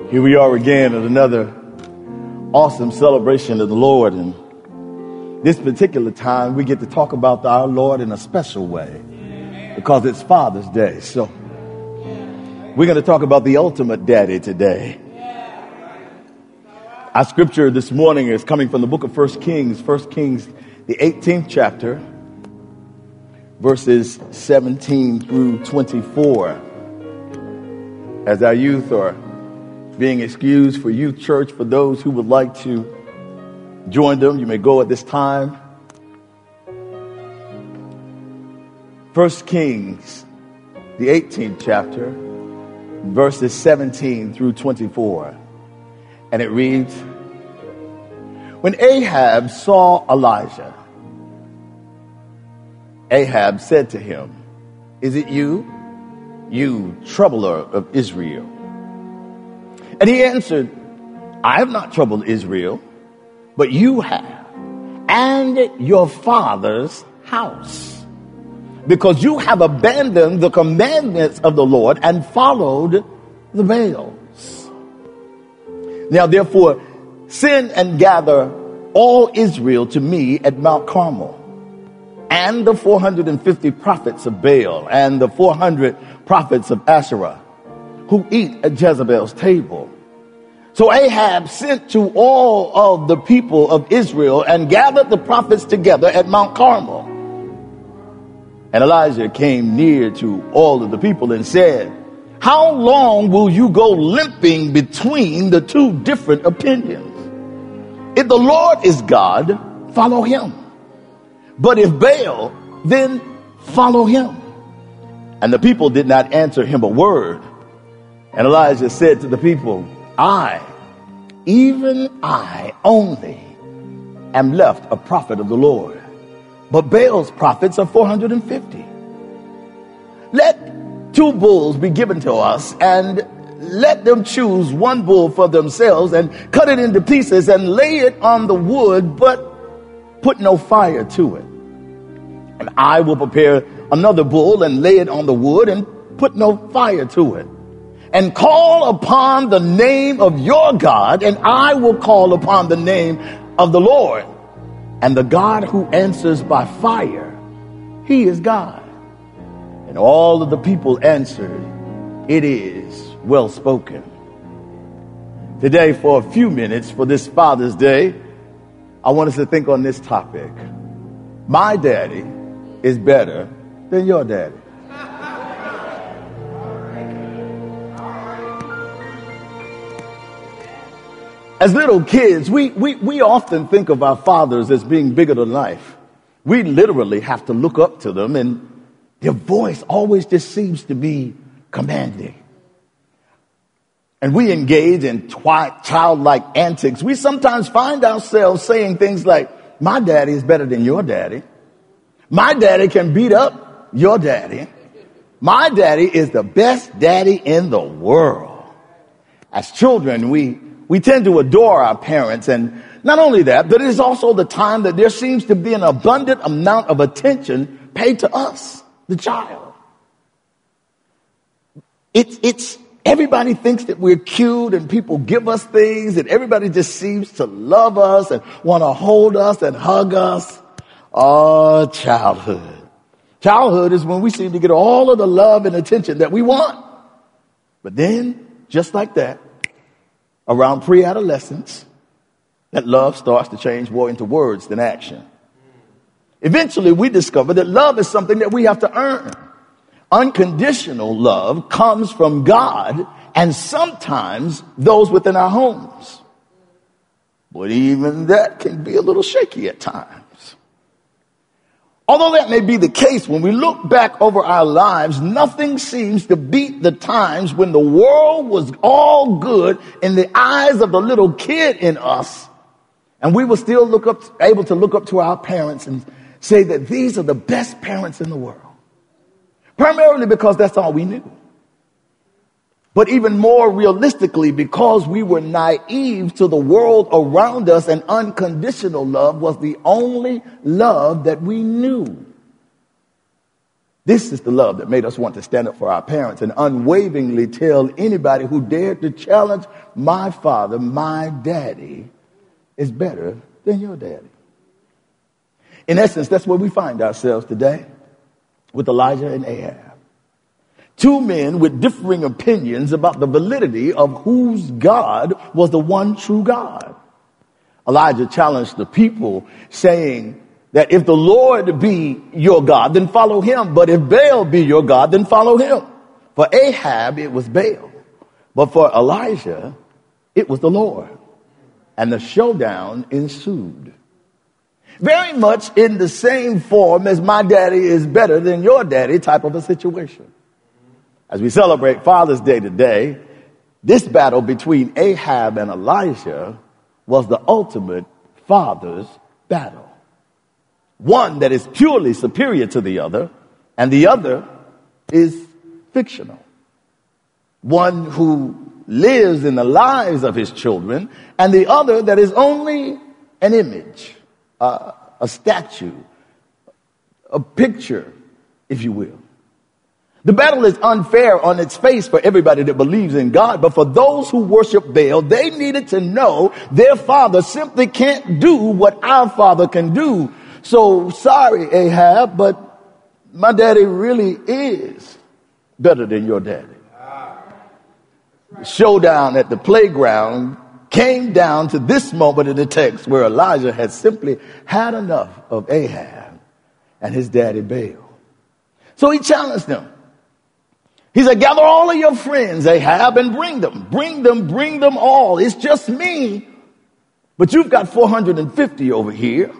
Here we are again at another awesome celebration of the Lord. And this particular time, we get to talk about our Lord in a special way because it's Father's Day. So we're going to talk about the ultimate daddy today. Our scripture this morning is coming from the book of 1 Kings, the 18th chapter, verses 17 through 24. As our youth are being excused for youth church, for those who would like to join them, you may go at this time. 1 Kings, the 18th chapter, verses 17 through 24. And it reads, when Ahab saw Elijah, Ahab said to him, "Is it you, you troubler of Israel?" And he answered, "I have not troubled Israel, but you have, and your father's house, because you have abandoned the commandments of the Lord and followed the Baals. Now therefore, send and gather all Israel to me at Mount Carmel, and the 450 prophets of Baal, and the 400 prophets of Asherah, who eat at Jezebel's table." So Ahab sent to all of the people of Israel and gathered the prophets together at Mount Carmel. And Elijah came near to all of the people and said, "How long will you go limping between the two different opinions? If the Lord is God, follow him. But if Baal, then follow him." And the people did not answer him a word. And Elijah said to the people, "I, even I only, am left a prophet of the Lord, but Baal's prophets are 450. Let 2 bulls be given to us, and let them choose 1 bull for themselves, and cut it into pieces, and lay it on the wood, but put no fire to it. And I will prepare another bull, and lay it on the wood, and put no fire to it. And call upon the name of your God, and I will call upon the name of the Lord. And the God who answers by fire, he is God." And all of the people answered, "It is well spoken." Today, for a few minutes, for this Father's Day, I want us to think on this topic. My daddy is better than your daddy. As little kids, we often think of our fathers as being bigger than life. We literally have to look up to them, and their voice always just seems to be commanding. And we engage in childlike antics. We sometimes find ourselves saying things like, "My daddy is better than your daddy. My daddy can beat up your daddy. My daddy is the best daddy in the world." As children, we tend to adore our parents, and not only that, but it is also the time that there seems to be an abundant amount of attention paid to us, the child. It's everybody thinks that we're cute, and people give us things, and everybody just seems to love us and want to hold us and hug us. Oh, childhood. Childhood is when we seem to get all of the love and attention that we want. But then, just like that, around pre-adolescence, that love starts to change more into words than action. Eventually, we discover that love is something that we have to earn. Unconditional love comes from God and sometimes those within our homes. But even that can be a little shaky at times. Although that may be the case, when we look back over our lives, nothing seems to beat the times when the world was all good in the eyes of the little kid in us, and we were still able to look up to our parents and say that these are the best parents in the world. Primarily because that's all we knew. But even more realistically, because we were naive to the world around us, and unconditional love was the only love that we knew. This is the love that made us want to stand up for our parents and unwaveringly tell anybody who dared to challenge my father, my daddy is better than your daddy. In essence, that's where we find ourselves today with Elijah and Ahab. Two men with differing opinions about the validity of whose God was the one true God. Elijah challenged the people, saying that if the Lord be your God, then follow him. But if Baal be your God, then follow him. For Ahab, it was Baal. But for Elijah, it was the Lord. And the showdown ensued. Very much in the same form as my daddy is better than your daddy type of a situation. As we celebrate Father's Day today, this battle between Ahab and Elijah was the ultimate father's battle. One that is purely superior to the other, and the other is fictional. One who lives in the lives of his children, and the other that is only an image, a statue, a picture, if you will. The battle is unfair on its face for everybody that believes in God, but for those who worship Baal, they needed to know their father simply can't do what our father can do. So sorry, Ahab, but my daddy really is better than your daddy. The showdown at the playground came down to this moment in the text where Elijah had simply had enough of Ahab and his daddy Baal. So he challenged them. He said, gather all of your friends, Ahab, and bring them all. It's just me. But you've got 450 over here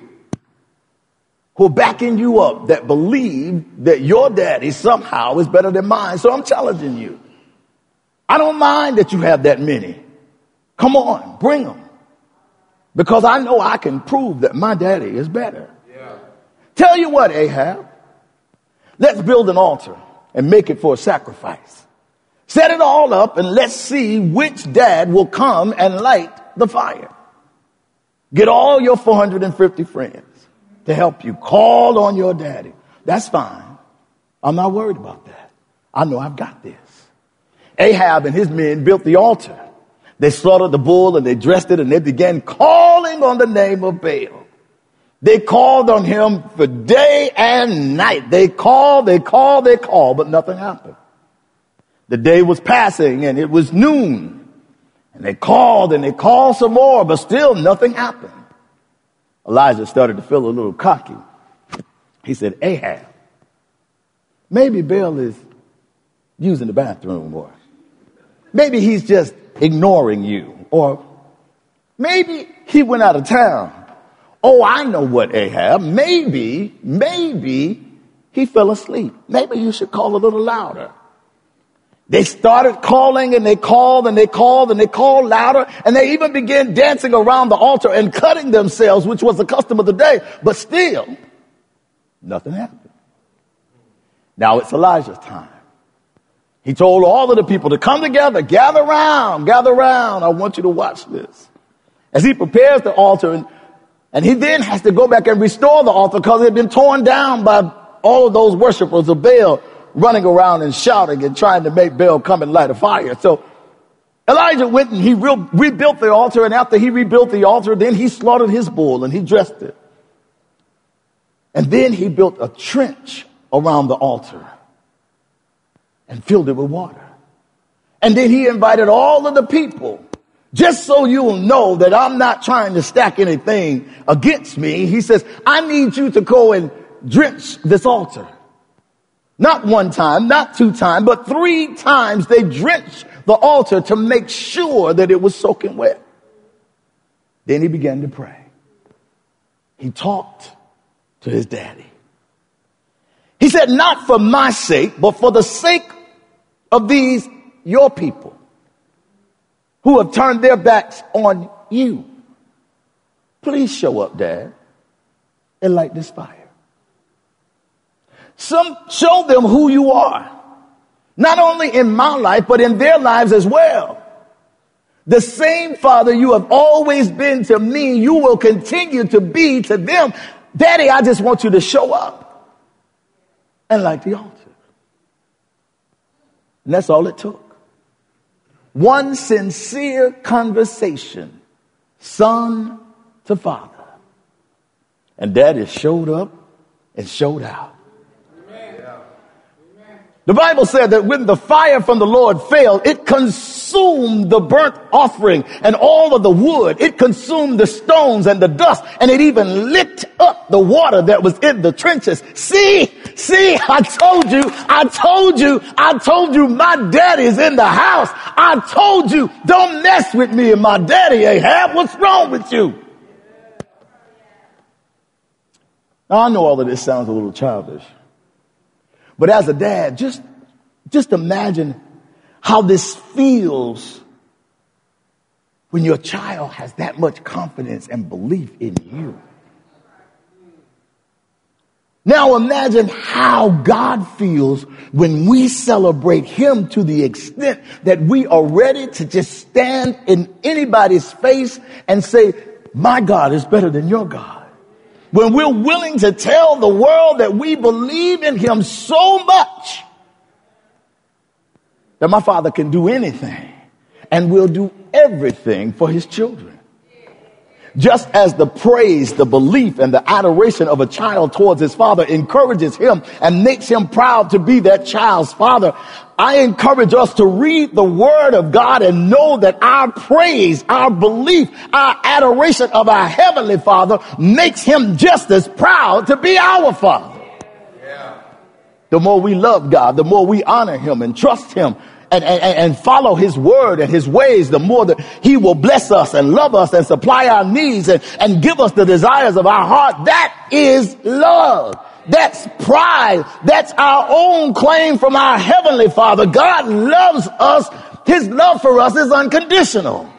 who are backing you up that believe that your daddy somehow is better than mine. So I'm challenging you. I don't mind that you have that many. Come on, bring them. Because I know I can prove that my daddy is better. Yeah. Tell you what, Ahab, let's build an altar and make it for a sacrifice. Set it all up and let's see which dad will come and light the fire. Get all your 450 friends to help you. Call on your daddy. That's fine. I'm not worried about that. I know I've got this. Ahab and his men built the altar. They slaughtered the bull and they dressed it and they began calling on the name of Baal. They called on him for day and night. They called, but nothing happened. The day was passing and it was noon. And they called some more, but still nothing happened. Elijah started to feel a little cocky. He said, Ahab, maybe Baal is using the bathroom, or maybe he's just ignoring you, or maybe he went out of town. Oh, I know what, Ahab. Maybe he fell asleep. Maybe you should call a little louder. They started calling and they called louder, and they even began dancing around the altar and cutting themselves, which was the custom of the day. But still, nothing happened. Now it's Elijah's time. He told all of the people to come together, gather around. I want you to watch this. As he prepares the altar, and he then has to go back and restore the altar because it had been torn down by all of those worshipers of Baal running around and shouting and trying to make Baal come and light a fire. So Elijah went and he rebuilt the altar, and after he rebuilt the altar, then he slaughtered his bull and he dressed it. And then he built a trench around the altar and filled it with water. And then he invited all of the people, just so you will know that I'm not trying to stack anything against me. He says, I need you to go and drench this altar. Not one time, not two times, but 3 times they drenched the altar to make sure that it was soaking wet. Then he began to pray. He talked to his daddy. He said, not for my sake, but for the sake of these, your people, who have turned their backs on you. Please show up, Dad, and light this fire. Show them who you are. Not only in my life, but in their lives as well. The same Father you have always been to me, you will continue to be to them. Daddy, I just want you to show up and light the altar. And that's all it took. One sincere conversation, son to father. And daddy showed up and showed out. The Bible said that when the fire from the Lord fell, it consumed the burnt offering and all of the wood. It consumed the stones and the dust, and it even licked up the water that was in the trenches. See, I told you my daddy's in the house. I told you, don't mess with me and my daddy, Ahab. What's wrong with you? Now, I know all of this sounds a little childish. But as a dad, just imagine how this feels when your child has that much confidence and belief in you. Now imagine how God feels when we celebrate him to the extent that we are ready to just stand in anybody's face and say, my God is better than your God. When we're willing to tell the world that we believe in him so much that my father can do anything and will do everything for his children. Just as the praise, the belief, and the adoration of a child towards his father encourages him and makes him proud to be that child's father, I encourage us to read the word of God and know that our praise, our belief, our adoration of our heavenly Father makes him just as proud to be our Father. Yeah. The more we love God, the more we honor him and trust him and follow his word and his ways, the more that he will bless us and love us and supply our needs and give us the desires of our heart. That is love. That's pride. That's our own claim from our heavenly Father. God loves us. His love for us is unconditional.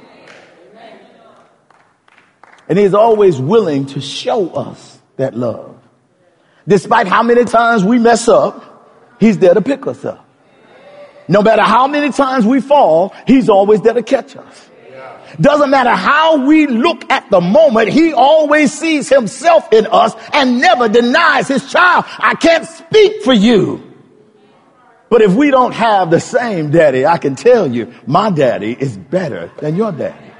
And he's always willing to show us that love. Despite how many times we mess up, he's there to pick us up. No matter how many times we fall, he's always there to catch us. Doesn't matter how we look at the moment, he always sees himself in us and never denies his child. I can't speak for you. But if we don't have the same daddy, I can tell you, my daddy is better than your daddy.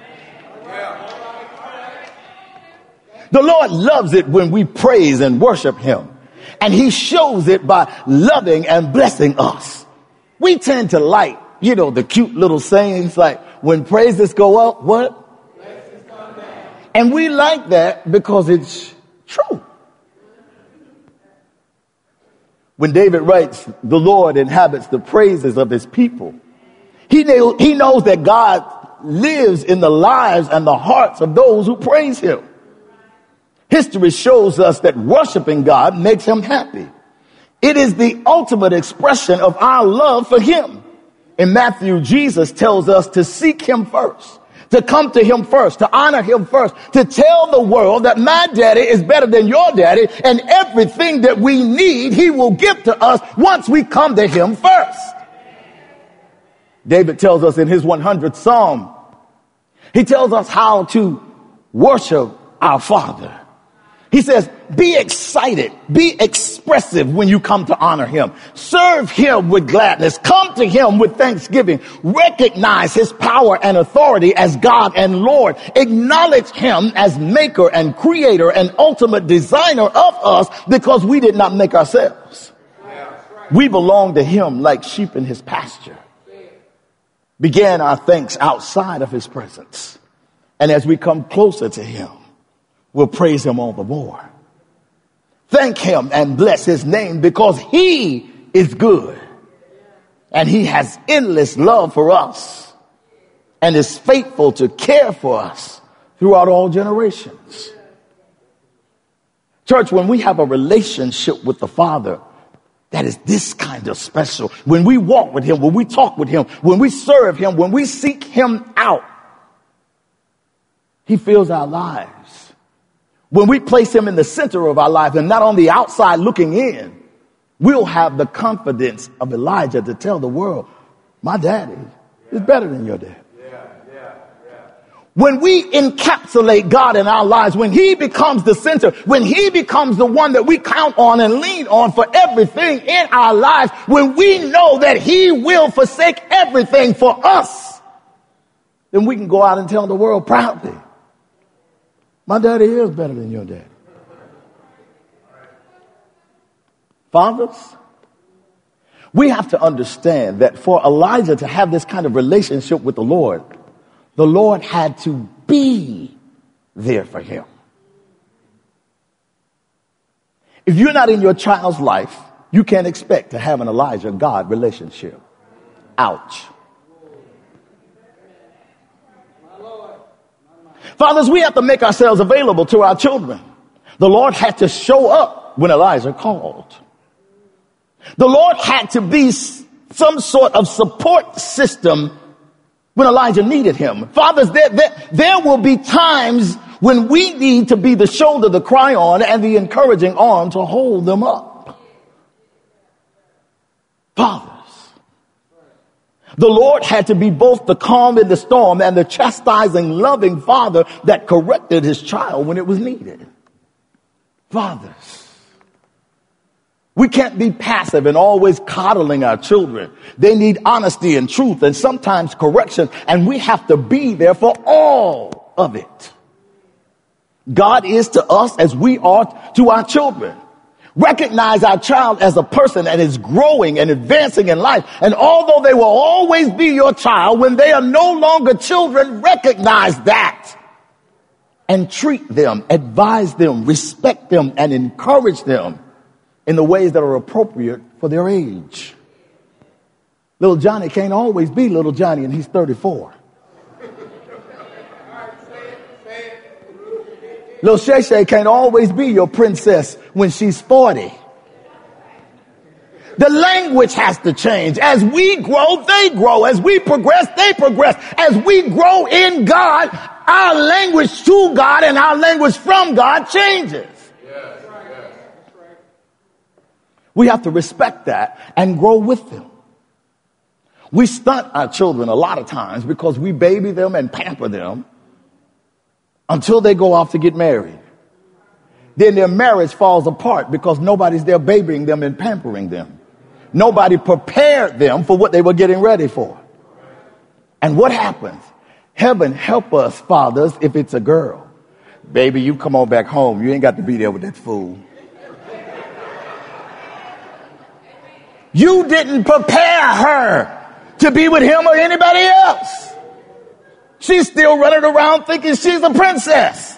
The Lord loves it when we praise and worship him. And he shows it by loving and blessing us. We tend to like, the cute little sayings like, when praises go up, what? And we like that because it's true. When David writes, the Lord inhabits the praises of his people, he knows that God lives in the lives and the hearts of those who praise him. History shows us that worshiping God makes him happy. It is the ultimate expression of our love for him. In Matthew, Jesus tells us to seek him first, to come to him first, to honor him first, to tell the world that my daddy is better than your daddy, and everything that we need, he will give to us once we come to him first. David tells us in his 100th Psalm, he tells us how to worship our Father. He says, be excited, be expressive when you come to honor him. Serve him with gladness. Come to him with thanksgiving. Recognize his power and authority as God and Lord. Acknowledge him as maker and creator and ultimate designer of us because we did not make ourselves. We belong to him like sheep in his pasture. Begin our thanks outside of his presence. And as we come closer to him, we'll praise him all the more. Thank him and bless his name because he is good. And he has endless love for us and is faithful to care for us throughout all generations. Church, when we have a relationship with the Father that is this kind of special, when we walk with him, when we talk with him, when we serve him, when we seek him out, he fills our lives. When we place him in the center of our life and not on the outside looking in, we'll have the confidence of Elijah to tell the world, my daddy is better than your dad. When we encapsulate God in our lives, when he becomes the center, when he becomes the one that we count on and lean on for everything in our lives, when we know that he will forsake everything for us, then we can go out and tell the world proudly, my daddy is better than your daddy. Fathers, we have to understand that for Elijah to have this kind of relationship with the Lord had to be there for him. If you're not in your child's life, you can't expect to have an Elijah-God relationship. Ouch. Fathers, we have to make ourselves available to our children. The Lord had to show up when Elijah called. The Lord had to be some sort of support system when Elijah needed him. Fathers, there will be times when we need to be the shoulder to cry on and the encouraging arm to hold them up. Fathers, the Lord had to be both the calm in the storm and the chastising, loving father that corrected his child when it was needed. Fathers, we can't be passive and always coddling our children. They need honesty and truth and sometimes correction, and we have to be there for all of it. God is to us as we are to our children. Recognize our child as a person that is growing and advancing in life. And although they will always be your child, when they are no longer children, recognize that and treat them, advise them, respect them, and encourage them in the ways that are appropriate for their age. Little Johnny can't always be little Johnny, and he's 34. Little Shay Shay can't always be your princess when she's 40. The language has to change. As we grow, they grow. As we progress, they progress. As we grow in God, our language to God and our language from God changes. We have to respect that and grow with them. We stunt our children a lot of times because we baby them and pamper them until they go off to get married. Then their marriage falls apart because nobody's there babying them and pampering them. Nobody prepared them for what they were getting ready for. And what happens? Heaven help us, fathers, if it's a girl. Baby, you come on back home. You ain't got to be there with that fool. You didn't prepare her to be with him or anybody else. She's still running around thinking she's a princess.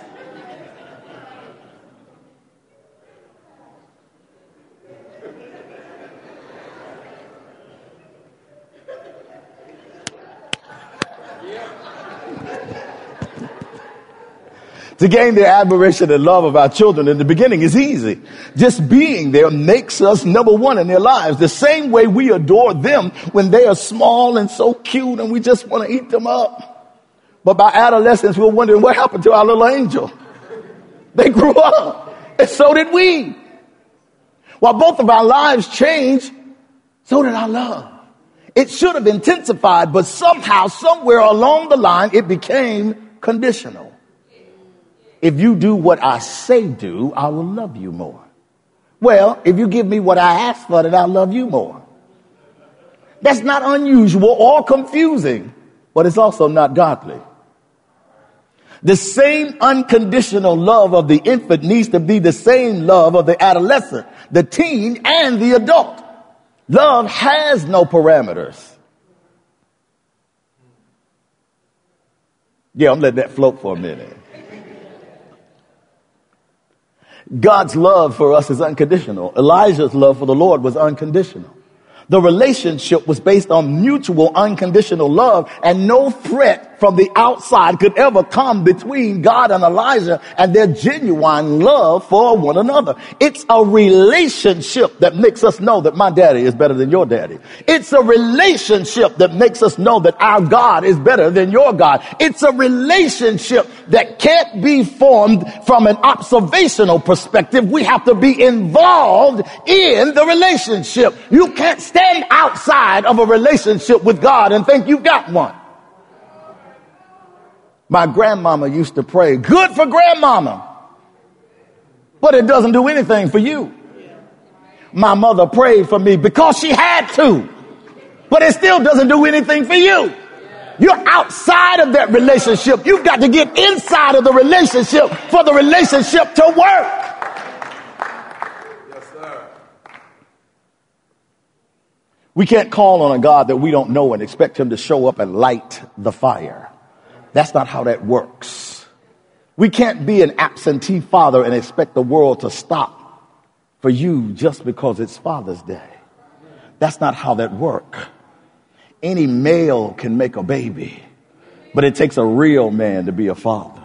To gain the admiration and love of our children in the beginning is easy. Just being there makes us number one in their lives. The same way we adore them when they are small and so cute and we just want to eat them up. But by adolescence, we're wondering what happened to our little angel. They grew up, and so did we. While both of our lives changed, so did our love. It should have intensified, but somehow, somewhere along the line, it became conditional. If you do what I say do, I will love you more. Well, if you give me what I ask for, then I'll love you more. That's not unusual or confusing, but it's also not godly. The same unconditional love of the infant needs to be the same love of the adolescent, the teen, and the adult. Love has no parameters. Yeah, I'm letting that float for a minute. God's love for us is unconditional. Elijah's love for the Lord was unconditional. The relationship was based on mutual unconditional love, and no threat from the outside could ever come between God and Elijah and their genuine love for one another. It's a relationship that makes us know that my daddy is better than your daddy. It's a relationship that makes us know that our God is better than your God. It's a relationship that can't be formed from an observational perspective. We have to be involved in the relationship. You can't stand outside of a relationship with God and think you've got one. My grandmama used to pray, good for grandmama, but it doesn't do anything for you. My mother prayed for me because she had to, but it still doesn't do anything for you. You're outside of that relationship. You've got to get inside of the relationship for the relationship to work. Yes, sir. We can't call on a God that we don't know and expect him to show up and light the fire. That's not how that works. We can't be an absentee father and expect the world to stop for you just because it's Father's Day. That's not how that works. Any male can make a baby, but it takes a real man to be a father.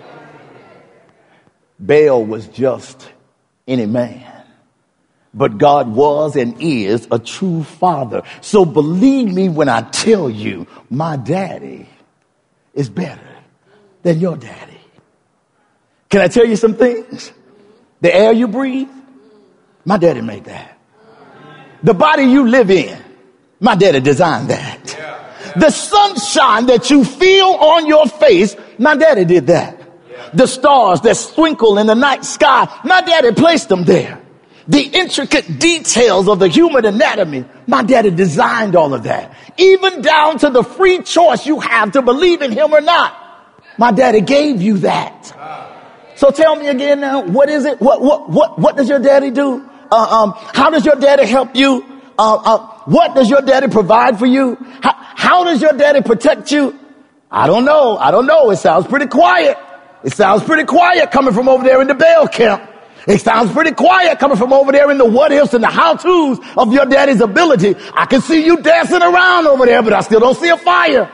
Baal was just any man, but God was and is a true father. So believe me when I tell you, my daddy is better than your daddy. Can I tell you some things? The air you breathe, my daddy made that. The body you live in, my daddy designed that. The sunshine that you feel on your face, my daddy did that. The stars that twinkle in the night sky, my daddy placed them there. The intricate details of the human anatomy, my daddy designed all of that. Even down to the free choice you have to believe in him or not, my daddy gave you that. So tell me again now, what is it? What does your daddy do? How does your daddy help you? What does your daddy provide for you? How does your daddy protect you? I don't know. It sounds pretty quiet. It sounds pretty quiet coming from over there in the Baal camp. It sounds pretty quiet coming from over there in the what ifs and the how to's of your daddy's ability. I can see you dancing around over there, but I still don't see a fire.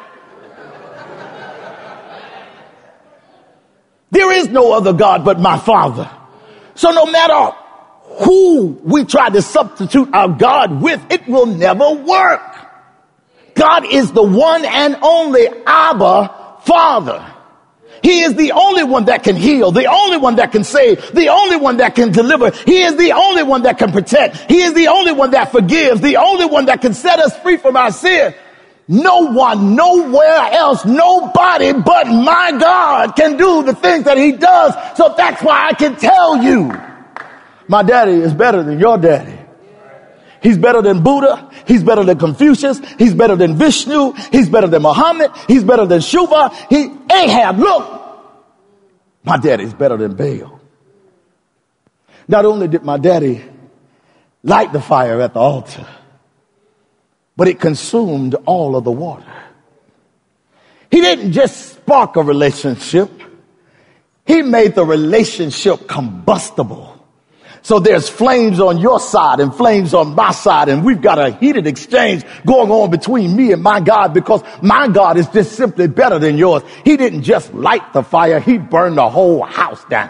There is no other God but my Father. So no matter who we try to substitute our God with, it will never work. God is the one and only Abba Father. He is the only one that can heal, the only one that can save, the only one that can deliver. He is the only one that can protect. He is the only one that forgives, the only one that can set us free from our sin. No one, nowhere else, nobody but my God can do the things that he does. So that's why I can tell you, my daddy is better than your daddy. He's better than Buddha. He's better than Confucius. He's better than Vishnu. He's better than Muhammad. He's better than Shuvah. Ahab, look, my daddy's better than Baal. Not only did my daddy light the fire at the altar, but it consumed all of the water. He didn't just spark a relationship. He made the relationship combustible. So there's flames on your side and flames on my side, and we've got a heated exchange going on between me and my God, because my God is just simply better than yours. He didn't just light the fire, he burned the whole house down.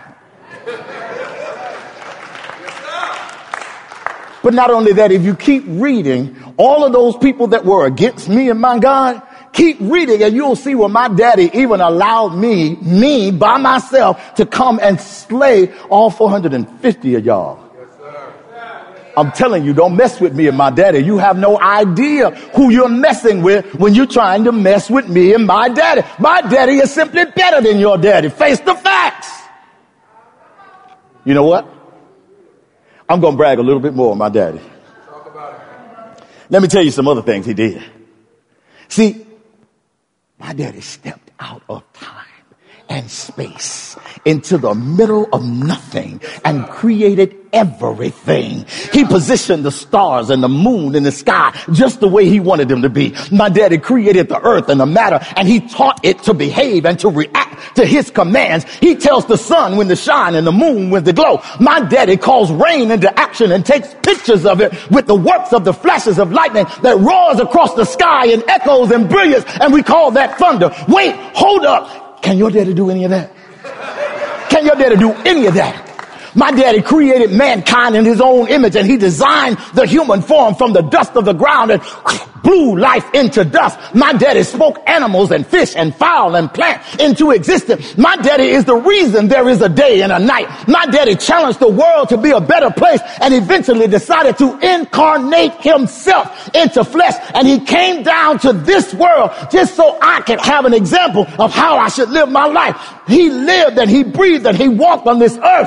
But not only that, if you keep reading, all of those people that were against me and my God, keep reading and you'll see where my daddy even allowed me by myself, to come and slay all 450 of y'all. Yes, sir. I'm telling you, don't mess with me and my daddy. You have no idea who you're messing with when you're trying to mess with me and my daddy. My daddy is simply better than your daddy. Face the facts. You know what? I'm going to brag a little bit more on my daddy. Talk about it. Let me tell you some other things he did. See, my daddy stepped out of time and space into the middle of nothing and created everything. He positioned the stars and the moon in the sky just the way he wanted them to be. My daddy created the earth and the matter, and he taught it to behave and to react to his commands. He tells the sun when to shine and the moon when to glow. My daddy calls rain into action and takes pictures of it with the works of the flashes of lightning that roars across the sky and echoes and brilliance, and we call that thunder. Wait, hold up. Can your daddy do any of that? Can your daddy do any of that? My daddy created mankind in his own image, and he designed the human form from the dust of the ground and blew life into dust. My daddy spoke animals and fish and fowl and plant into existence. My daddy is the reason there is a day and a night. My daddy challenged the world to be a better place and eventually decided to incarnate himself into flesh. And he came down to this world just so I could have an example of how I should live my life. He lived and he breathed and he walked on this earth.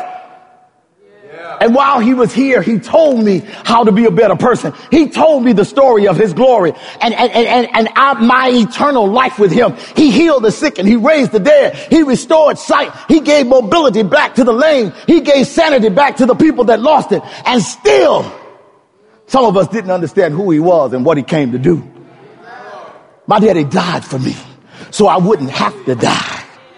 And while he was here, he told me how to be a better person. He told me the story of his glory and my eternal life with him. He healed the sick and he raised the dead. He restored sight. He gave mobility back to the lame. He gave sanity back to the people that lost it. And still, some of us didn't understand who he was and what he came to do. My daddy died for me so I wouldn't have to die.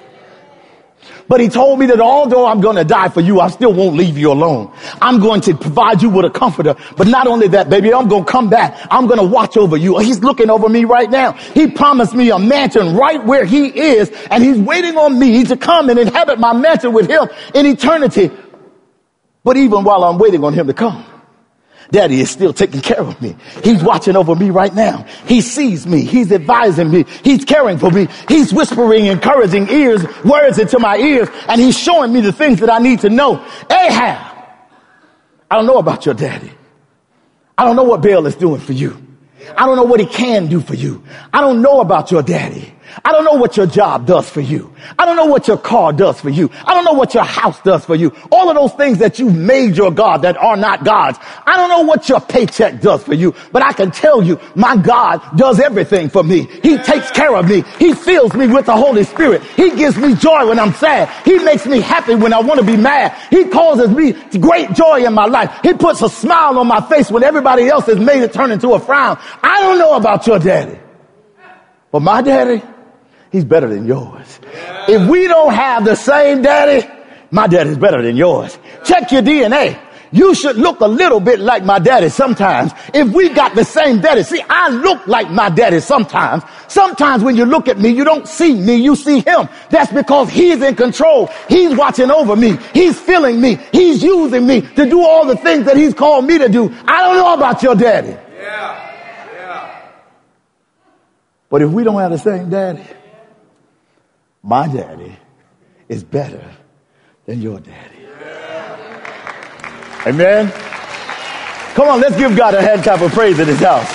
But he told me that although I'm going to die for you, I still won't leave you alone. I'm going to provide you with a comforter. But not only that, baby, I'm going to come back. I'm going to watch over you. He's looking over me right now. He promised me a mansion right where he is, and he's waiting on me to come and inhabit my mansion with him in eternity. But even while I'm waiting on him to come, Daddy is still taking care of me. He's watching over me right now. He sees me. He's advising me. He's caring for me. He's whispering encouraging words into my ears, and he's showing me the things that I need to know. Ahab, I don't know about your daddy. I don't know what Baal is doing for you. I don't know what he can do for you. I don't know about your daddy. I don't know what your job does for you. I don't know what your car does for you. I don't know what your house does for you. All of those things that you've made your God that are not God's. I don't know what your paycheck does for you, but I can tell you my God does everything for me. He takes care of me. He fills me with the Holy Spirit. He gives me joy when I'm sad. He makes me happy when I want to be mad. He causes me great joy in my life. He puts a smile on my face when everybody else has made it turn into a frown. I don't know about your daddy, but my daddy, he's better than yours. If we don't have the same daddy, my daddy's better than yours. Check your DNA. You should look a little bit like my daddy sometimes. If we got the same daddy. See, I look like my daddy sometimes. Sometimes when you look at me, you don't see me, you see him. That's because he's in control. He's watching over me. He's filling me. He's using me to do all the things that he's called me to do. I don't know about your daddy. Yeah. But if we don't have the same daddy, my daddy is better than your daddy. Amen. Come on, let's give God a hand clap of praise in his house.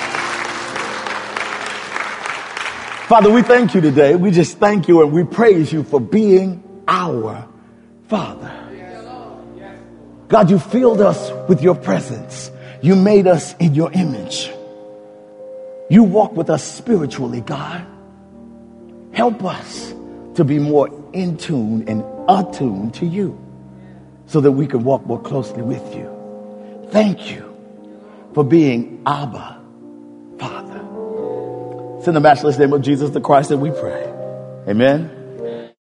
Father, we thank you today. We just thank you and we praise you for being our Father. God, you filled us with your presence. You made us in your image. You walk with us spiritually, God. Help us to be more in tune and attuned to you so that we can walk more closely with you. Thank you for being Abba, Father. It's in the matchless name of Jesus the Christ that we pray. Amen.